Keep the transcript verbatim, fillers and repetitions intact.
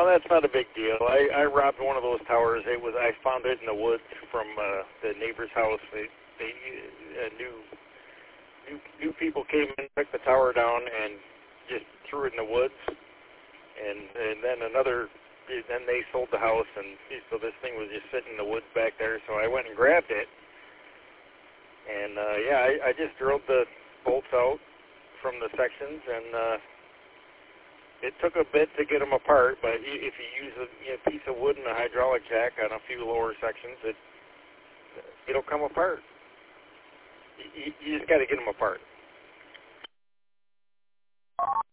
that's not a big deal. I, I robbed one of those towers. It was I found it in the woods from uh, the neighbor's house. They, they uh, knew, new new people came and took the tower down and just threw it in the woods. And and then another, then they sold the house, and so this thing was just sitting in the woods back there. So I went and grabbed it. And uh, yeah, I, I just drilled the bolts out from the sections, and uh, it took a bit to get them apart, but if you use a you know, piece of wood and a hydraulic jack on a few lower sections, it, it'll come apart. You, you just got to get them apart.